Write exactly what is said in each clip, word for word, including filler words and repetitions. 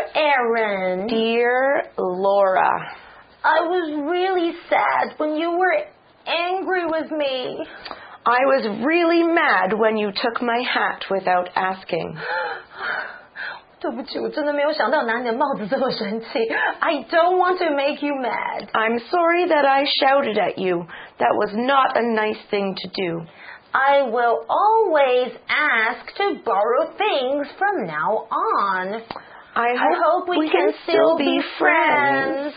Aaron. Dear Laura. I was really sad when you were angry with me. I was really mad when you took my hat without asking. 对不起，我真的没有想到拿你的帽子这么生气。I don't want to make you mad. I'm sorry that I shouted at you. That was not a nice thing to do. I will always ask to borrow things from now on. I hope, I hope we, we can, can still be friends.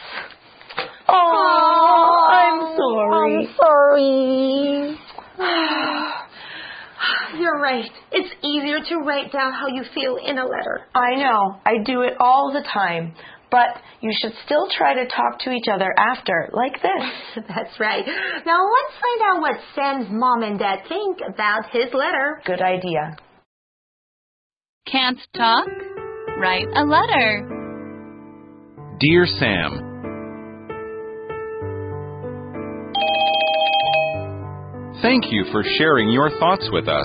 Oh, I'm sorry. I'm sorry. You're right. It's easier to write down how you feel in a letter. I know. I do it all the time. But you should still try to talk to each other after, like this. That's right. Now let's find out what Sam's mom and dad think about his letter. Good idea. Can't talk? Write a letter. Dear Sam, thank you for sharing your thoughts with us.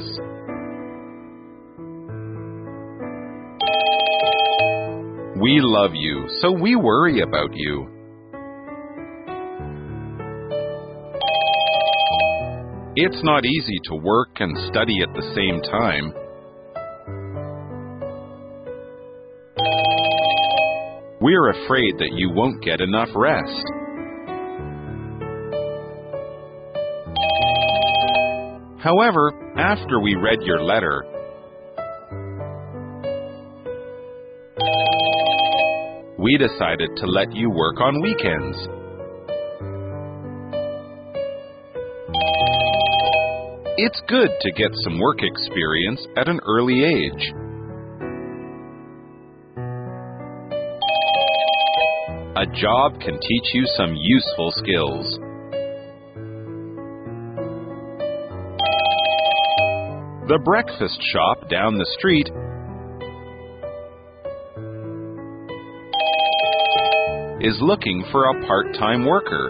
We love you, so we worry about you. It's not easy to work and study at the same time. We're afraid that you won't get enough rest. However, after we read your letter, we decided to let you work on weekends. It's good to get some work experience at an early age. A job can teach you some useful skills. The breakfast shop down the street is looking for a part-time worker.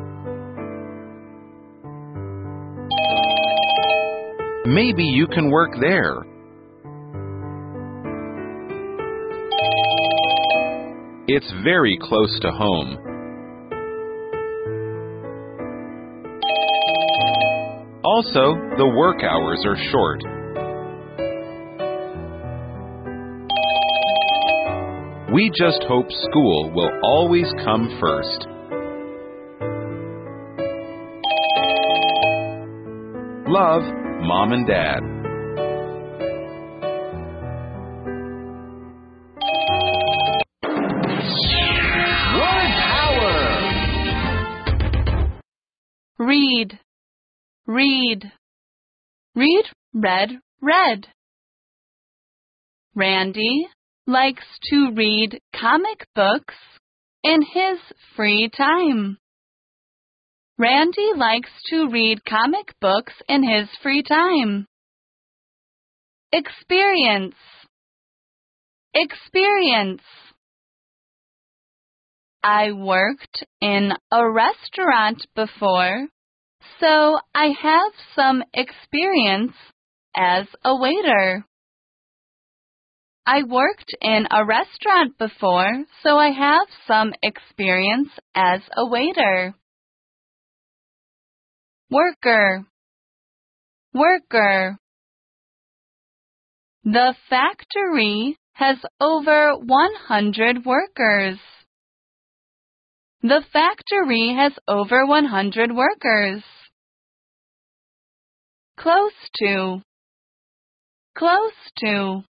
Maybe you can work there. It's very close to home. Also, the work hours are short. We just hope school will always come first. Love, Mom and Dad. Word Power! Read. Read. Read, read, read. Randy likes to read comic books in his free time. Randy likes to read comic books in his free time. Experience. Experience. I worked in a restaurant before, so I have some experience as a waiter. I worked in a restaurant before, so I have some experience as a waiter. Worker. Worker. The factory has over one hundred workers. The factory has over one hundred workers. Close to. Close to.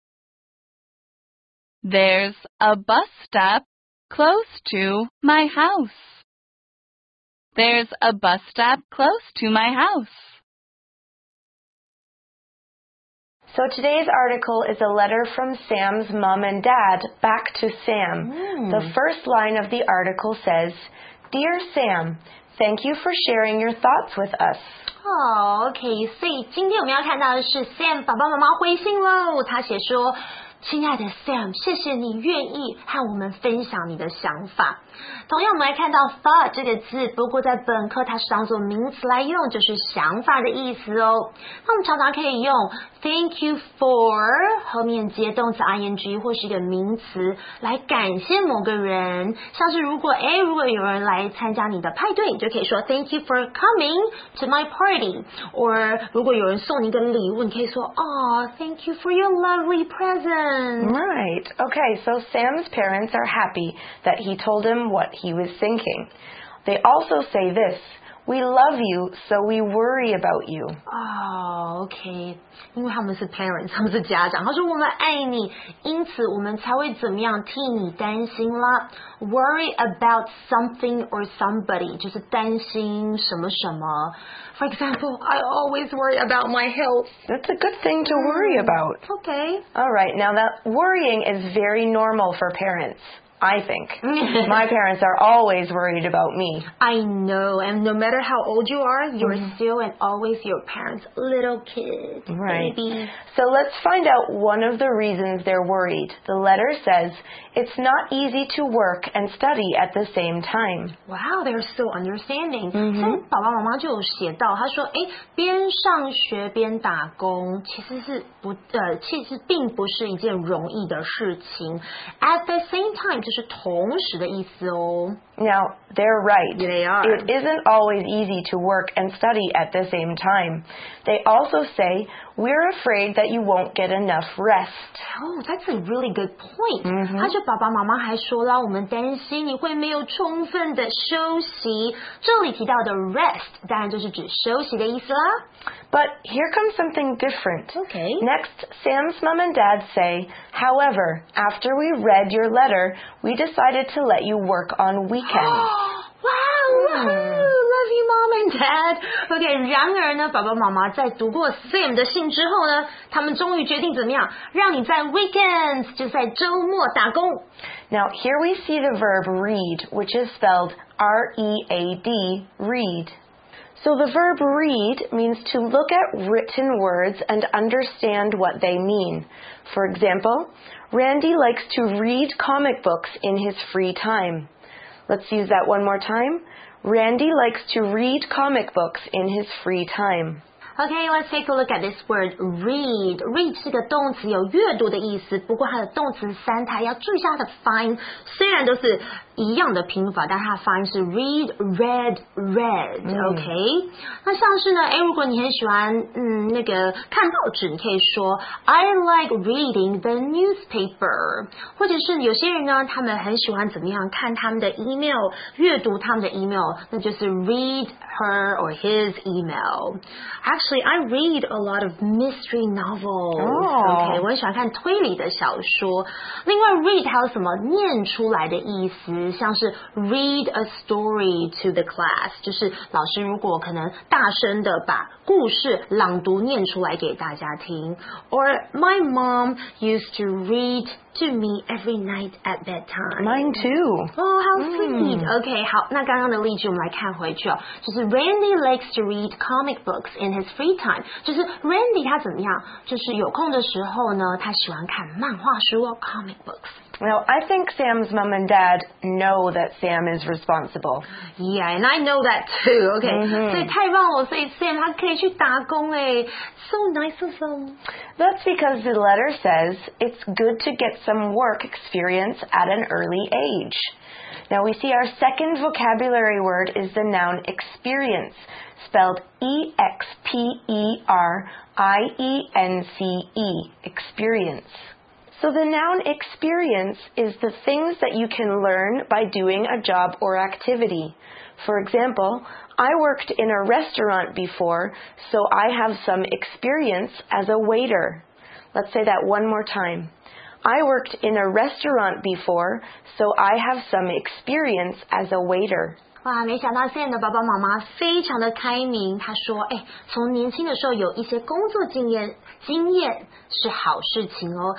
There's a bus stop close to my house. There's a bus stop close to my house. So today's article is a letter from Sam's mom and dad back to Sam. Mm. The first line of the article says, Dear Sam, thank you for sharing your thoughts with us. Oh, OK， 所以今天我们要看到的是 Sam 爸爸妈妈回信喽。他写说亲爱的 Sam， 谢谢你愿意和我们分享你的想法。同样我们来看到 thought 这个字，不过在本课它是当作名词来用，就是想法的意思哦。那我们常常可以用 thank you for 后面接动词 ing 或是一个名词来感谢某个人，像是如果诶如果有人来参加你的派对，你就可以说 thank you for coming to my party， or 如果有人送你一个礼物，你可以说 oh thank you for your lovely present. Right. Okay, so Sam's parents are happy that he told him what he was thinking. They also say this, we love you, so we worry about you. Oh, okay. 因为他们是 parents， 他们是家长。他说我们爱你，因此我们才会怎么样替你担心啦。Worry about something or somebody， 就是担心什么什么。For example, I always worry about my health. That's a good thing to worry about. Okay. All right, now that worrying is very normal for parents. I think. My parents are always worried about me. I know, and no matter how old you are, you're mm-hmm. still and always your parents' little kid, right. baby. So let's find out one of the reasons they're worried. The letter says, it's not easy to work and study at the same time. Wow, they're so understanding. 所以 Mm-hmm. 爸爸妈妈就有写到，他说，诶，边上学边打工，其实是不呃，其实并不是一件容易的事情。At the same time， 就是同时的意思哦。 Now, they're right. They are. It isn't always easy to work and study at the same time. They also say, we're afraid that you won't get enough rest. Oh, that's a really good point. Mm-hmm. 他就爸爸妈妈还说了，我们担心你会没有充分的休息。这里提到的 rest 当然就是指休息的意思啦。 But here comes something different. Okay. Next, Sam's mom and dad say, however, after we read your letter, we decided to let you work on weekends. Wow, woohoo, love you, mom and dad. OK， 然而呢，爸爸妈妈在读过 Sam 的信之后呢，他们终于决定怎么样，让你在 weekends， 就在周末打工。 Now, here we see the verb read, which is spelled R E A D, read. So the verb read means to look at written words and understand what they mean. For example, Randy likes to read comic books in his free time. Let's use that one more time. Randy likes to read comic books in his free time. Okay, let's take a look at this word read. Read 是个动词，有阅读的意思。不过它的动词三态要注意一下它的发音，虽然都是一样的拼法，但它的发音是 read, read, read. OK， 那像是呢，哎，如果你很喜欢嗯那个看报纸，你可以说 I like reading the newspaper。或者是有些人呢，他们很喜欢怎么样看他们的 email， 阅读他们的 email， 那就是 read her or his email。Actually, I read a lot of mystery novels. Oh. OK， 我很喜欢看推理的小说。另外 read 还有什么念出来的意思，像是 read a story to the class， 就是老师如果可能大声的把故事朗读念出来给大家听。Or my mom used to read to me every night at bedtime. Mine too. Oh, how sweet. Mm. OK， 好，那刚刚的例句我们来看回去哦，就是 Randy likes to read comic books in his free time， 就是 Randy 他怎么样，就是有空的时候呢，他喜欢看漫画书哦 comic books。Well, I think Sam's mom and dad know that Sam is responsible. Yeah, and I know that too. OK， mm-hmm. 所以太棒了，所以 Sam 他可以去打工哎 ，so nice of him. That's because the letter says it's good to get some work experience at an early age. Now we see our second vocabulary word is the noun experience, spelled E X P E R I E N C E, experience. So the noun experience is the things that you can learn by doing a job or activity. For example, I worked in a restaurant before, so I have some experience as a waiter. Let's say that one more time. I worked in a restaurant before, so I have some experience as a waiter. 哇，没想到现在的爸爸妈妈非常的开明。他说，哎，从年轻的时候有一些工作经验，经验是好事情哦。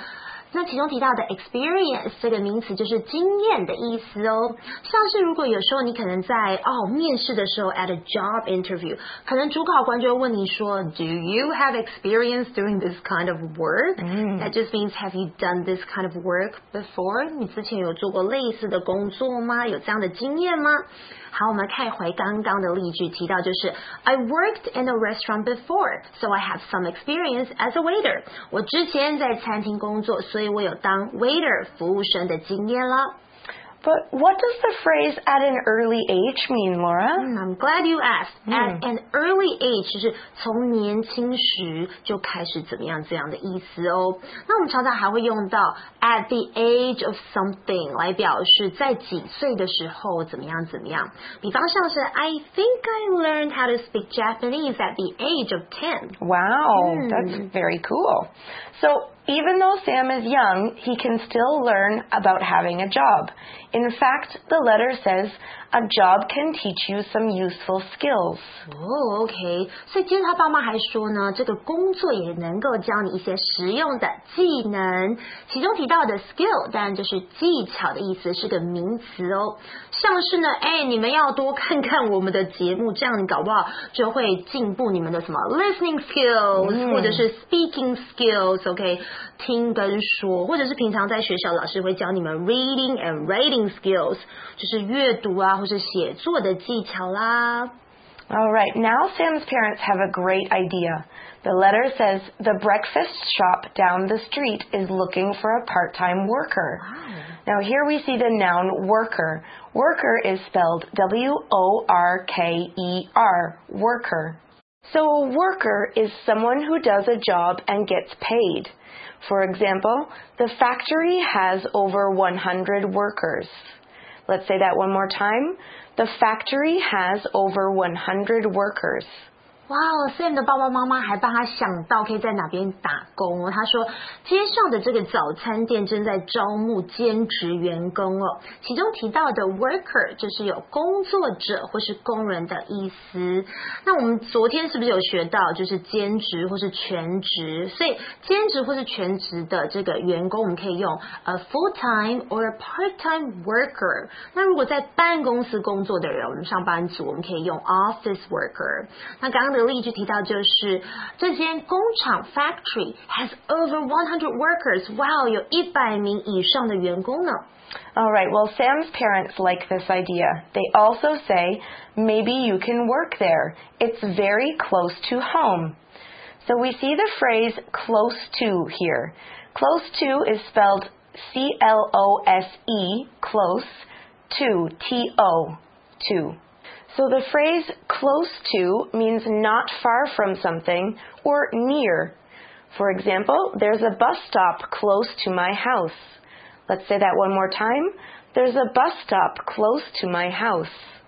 那其中提到的 experience 这个名词就是经验的意思哦。像是如果有时候你可能在哦面试的时候 at a job interview， 可能主考官就会问你说 Do you have experience doing this kind of work? Mm. That just means have you done this kind of work before? 你之前有做过类似的工作吗？有这样的经验吗？好，我们看回刚刚的例句，提到就是 I worked in a restaurant before, so I have some experience as a waiter. 我之前在餐厅工作，所以我有当 waiter 服务生的经验啦。 But what does the phrase at an early age mean, Laura? Mm, I'm glad you asked. At an early age 就是从年轻时就开始怎么样这样的意思哦。那我们常常还会用到 at the age of something 来表示在几岁的时候怎么样怎么样。比方像是 I think I learned how to speak Japanese at the age of ten. Wow, Mm. that's very cool. So even though Sam is young, he can still learn about having a job. In fact, the letter says a job can teach you some useful skills. 哦 ，OK， 所以接着他爸妈还说呢，这个工作也能够教你一些实用的技能，其中提到的 skill 当然就是技巧的意思，是个名词哦。像是呢，哎，你们要多看看我们的节目，这样你搞不好就会进步你们的什么 listening skills、嗯、或者是 speaking skills，OK，、okay? 听跟说，或者是平常在学校老师会教你们 reading and writing skills， 就是阅读啊或是写作的技巧啦。 All right, now Sam's parents have a great idea. The letter says the breakfast shop down the street is looking for a part-time worker. Wow. Now here we see the noun worker. Worker is spelled W O R K E R, worker. So a worker is someone who does a job and gets paid. For example, the factory has over one hundred workers. Let's say that one more time. The factory has over one hundred workers. 哇哦 Sam 的爸爸妈妈还帮他想到可以在哪边打工哦。他说街上的这个早餐店正在招募兼职员工哦，其中提到的 worker 就是有工作者或是工人的意思。那我们昨天是不是有学到就是兼职或是全职？所以兼职或是全职的这个员工我们可以用 a full-time or a part-time worker。那如果在办公室工作的人，我们上班族我们可以用 office worker。那刚刚的例句提到就是这间工厂 factory has over one hundred workers. Wow, 有一百名以上的员工呢。 All right, well, Sam's parents like this idea. They also say, maybe you can work there. It's very close to home. So we see the phrase close to here. Close to is spelled C L O S E, close, to, T O, to. So the phrase close to means not far from something or near. For example, there's a bus stop close to my house. Let's say that one more time. There's a bus stop close to my house.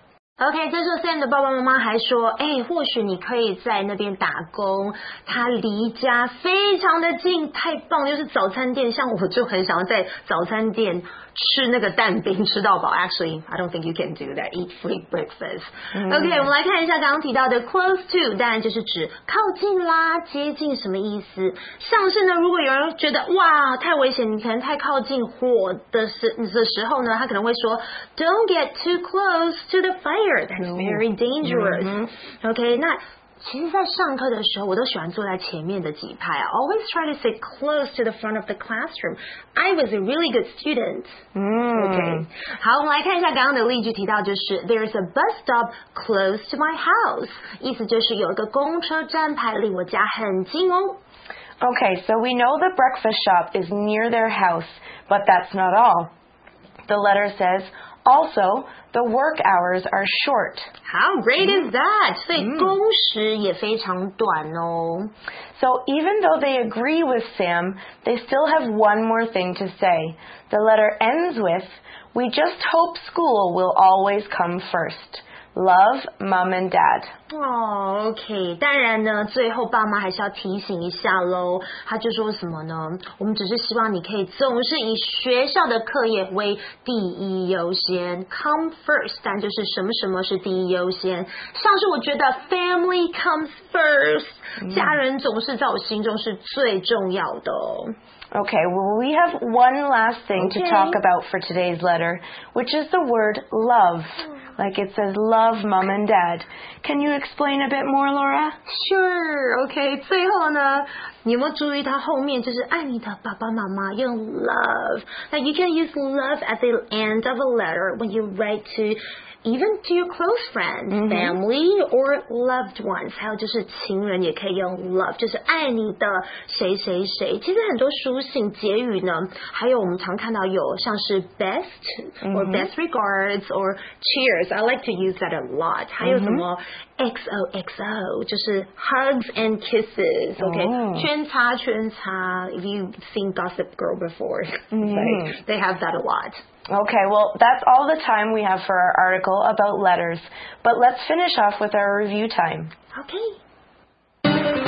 OK， 这时候 Sam 的爸爸妈妈还说，哎，或许你可以在那边打工，它离家非常的近，太棒，就是早餐店，像我就很想要在早餐店吃那个蛋饼吃到饱。Actually, I don't think you can do that. Eat free breakfast. OK， 我们来看一下刚刚提到的 close to， 当然就是指靠近啦，接近什么意思？像是呢，如果有人觉得哇太危险，你可能太靠近火的时的时候呢，他可能会说 Don't get too close to the fire.That's very dangerous. Mm-hmm. OK， 那其实在上课的时候我都喜欢坐在前面的几排 I always try to sit close to the front of the classroom. I was a really good student. Mm. OK， 好，我们来看一下刚刚的例句提到就是 There's a bus stop close to my house. 意思就是有一个公车站牌离我家很近哦。 Okay, so we know the breakfast shop is near their house, but that's not all. The letter says, also, the work hours are short. How great is that? 所以工时也非常短哦。 So even though they agree with Sam, they still have one more thing to say. The letter ends with, we just hope school will always come first. Love mom and dad. 哦 ，OK， 当然呢，最后爸妈还是要提醒一下喽。他就说什么呢？我们只是希望你可以总是以学校的课业为第一优先 ，come first， 但就是什么什么是第一优先。像是我觉得 family comes first，、嗯、家人总是在我心中是最重要的。 Okay, well, we have one last thing okay. to talk about for today's letter, which is the word love. Like it says, love mom and dad. Can you explain a bit more, Laura? Sure. Okay. 最后呢，你有没有注意到后面就是爱你的爸爸妈妈用 love. Now you can use love at the end of a letter when you write to even to your close friends, mm-hmm. family, or loved ones. 还有就是情人也可以用 love， 就是爱你的谁谁谁。其实很多书信结语呢，还有我们常看到有像是 best、mm-hmm. or best regards or cheers. I like to use that a lot. 还有什么 X O X O， 就是 hugs and kisses. Okay, oh. 圈叉圈叉。If you've seen Gossip Girl before, mm-hmm. like, they have that a lot. Okay, well, that's all the time we have for our article about letters. But let's finish off with our review time. Okay.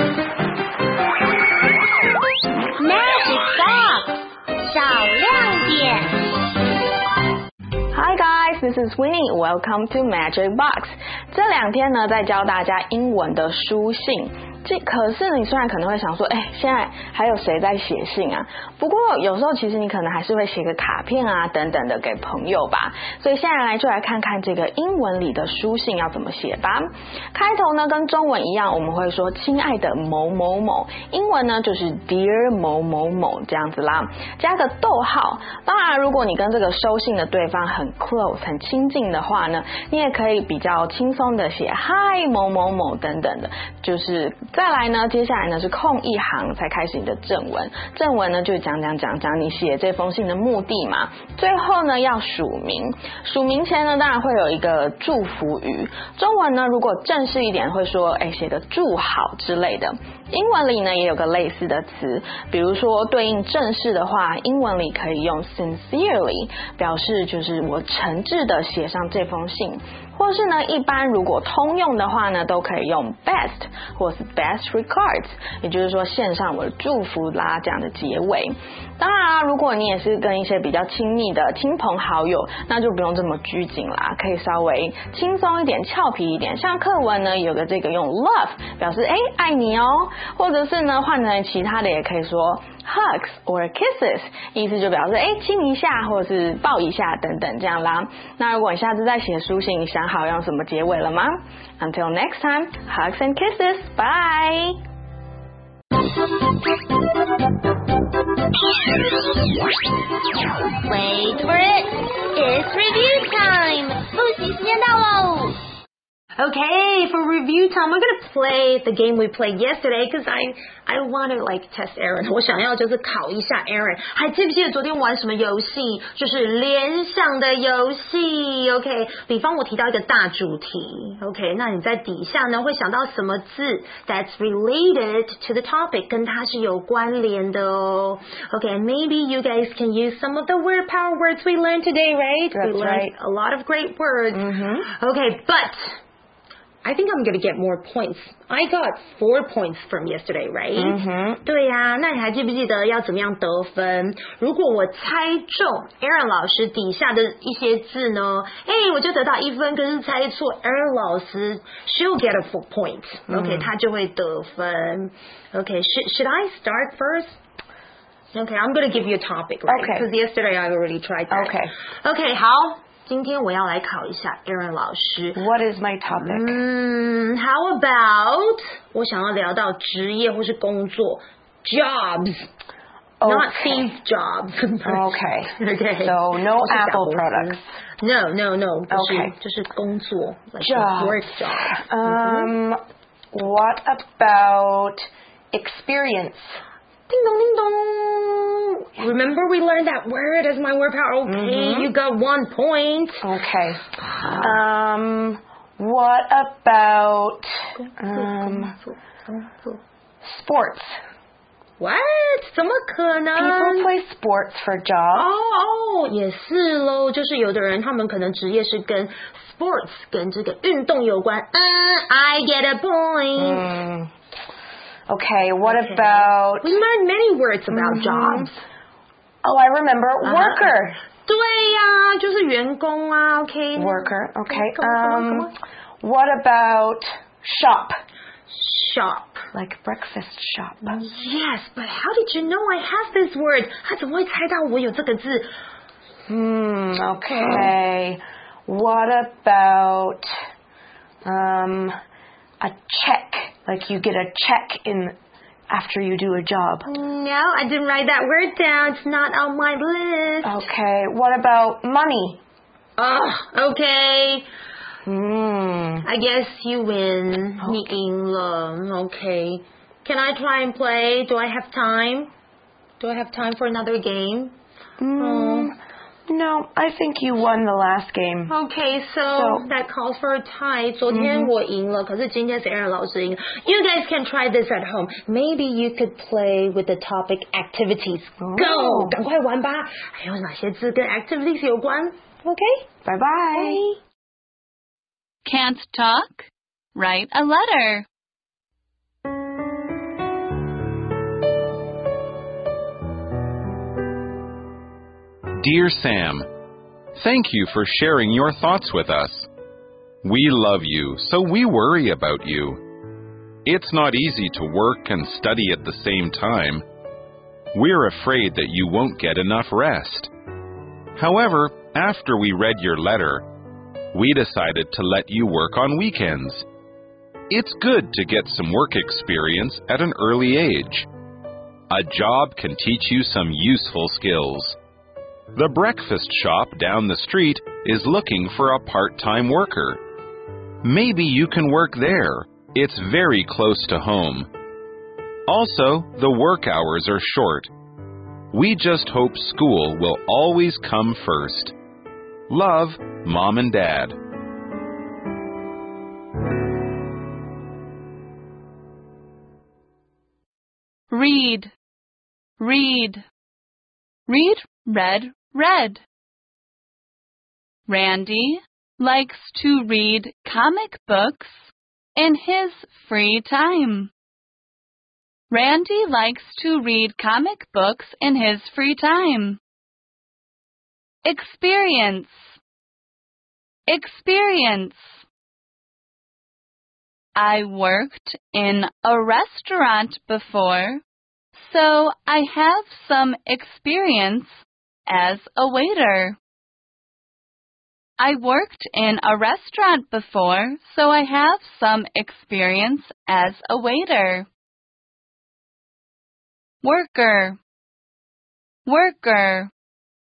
Magic Box 小亮点 Hi guys, this is Winnie. Welcome to Magic Box. 这两天呢，在教大家英文的书信。这可是你虽然可能会想说，哎，现在还有谁在写信啊？不过有时候其实你可能还是会写个卡片啊等等的给朋友吧。所以现在来就来看看这个英文里的书信要怎么写吧。开头呢跟中文一样，我们会说亲爱的某某某，英文呢就是 Dear 某某某这样子啦，加个逗号。当然如果你跟这个收信的对方很 close 很亲近的话呢，你也可以比较轻松的写 Hi 某某某等等的，就是再来呢，接下来呢是空一行才开始你的正文。正文呢就讲讲讲讲你写这封信的目的嘛。最后呢要署名，署名前呢当然会有一个祝福语。中文呢如果正式一点会说，哎，写个祝好之类的。英文里呢也有个类似的词，比如说对应正式的话，英文里可以用 sincerely， 表示就是我诚挚的写上这封信。或是呢一般如果通用的话呢都可以用 best 或是 best regards， 也就是说献上我的祝福啦这样的结尾。当然啊，如果你也是跟一些比较亲密的亲朋好友，那就不用这么拘谨啦，可以稍微轻松一点俏皮一点。像课文呢有个这个用 love 表示哎爱你哦，或者是呢换成其他的也可以说hugs or kisses， 意思就表示哎亲一下或者是抱一下等等这样啦。那如果你下次在写书信，你想好用什么结尾了吗？ Until next time, hugs and kisses. Bye. Wait for it. It's review time. 复习时间到喽。 Okay, for review time, I'm going to play the game we played yesterday because I I want to like test Aaron. 我想要就是考一下 Aaron. 还记不记得昨天玩什么游戏？就是联想的游戏。OK， 比方我提到一个大主题。OK， 那你在底下呢会想到什么字 that's related to the topic， 跟它是有关联的哦。Okay, maybe you guys can use some of the word power words we learned today, right? That's we learned right. a lot of great words. Mm-hmm. Okay, but I think I'm going to get more points. I got four points from yesterday, right? Mm-hmm. 对呀，那你还记不记得要怎么样得分？如果我猜中 Aaron 老师底下的一些字呢，哎，我就得到一分。可是猜错 Aaron 老师 she'll get a full point. Okay, 他就会得分。Okay, should should I start first? Okay, I'm going to give you a topic, right? Okay. Because yesterday I already tried that. Okay. Okay, 好。今天我要来考一下 Aaron 老师。 What is my topic? 嗯 How about 我想要聊到职业或是工作 Jobs, okay. Not Steve Jobs. Okay. Okay. So no Apple products. No, no, no. 不是 Okay. 就是工作 like Jobs. work job. Um, what about experience? Ding dong, ding dong. Remember we learned that word as my word power. Okay, mm-hmm. you got one point. Okay. Um, what about um, sports? What？ 怎么可能 People play sports for jobs. 哦哦，也是咯，就是有的人他们可能职业是跟 sports 跟这个运动有关。嗯 I get a point. Mm. Okay, what Okay. about... We learned many words about Mhm. jobs. Oh, I remember. Worker. 对呀，就是员工啊 OK. Worker, okay. Come on, come on, come Um, on. what about shop? Shop. Like breakfast shop. Yes, but how did you know I have this word? 他怎么会猜到我有这个字？ Hmm, okay. What about um, a check? Like you get a check in after you do a job. No, I didn't write that word down. It's not on my list. Okay. What about money? Oh, okay. Hmm. I guess you win. 你赢了 Okay. Can I try and play? Do I have time? Do I have time for another game? Mm, no, I think you won the last game. Okay, so, So- that calls for a tie. 昨天我赢了，可是今天是 Aaron 老师赢。You guys can try this at home. Maybe you could play with the topic activities. Go! Oh. 赶快玩吧。还有哪些字跟 activities 有关 Okay? Bye bye. Can't talk? Write a letter. Dear Sam, thank you for sharing your thoughts with us. We love you, so we worry about you. It's not easy to work and study at the same time. We're afraid that you won't get enough rest. However, after we read your letter, we decided to let you work on weekends. It's good to get some work experience at an early age. A job can teach you some useful skills. The breakfast shop down the street is looking for a part-time worker. Maybe you can work there. It's very close to home. Also, the work hours are short. We just hope school will always come first. Love, Mom and Dad. Read. Read. Read, read, read. Randy likes to read comic books in his free time. Randy likes to read comic books in his free time. Experience. Experience. I worked in a restaurant before, so I have some experience as a waiter. I worked in a restaurant before, so I have some experience as a waiter. Worker. Worker.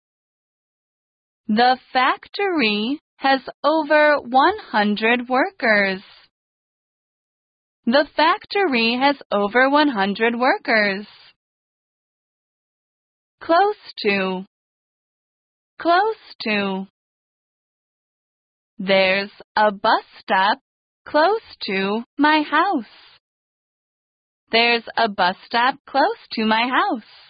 The factory has over one hundred workers. The factory has over one hundred workers. Close to. Close to. There's a bus stop close to my house. There's a bus stop close to my house.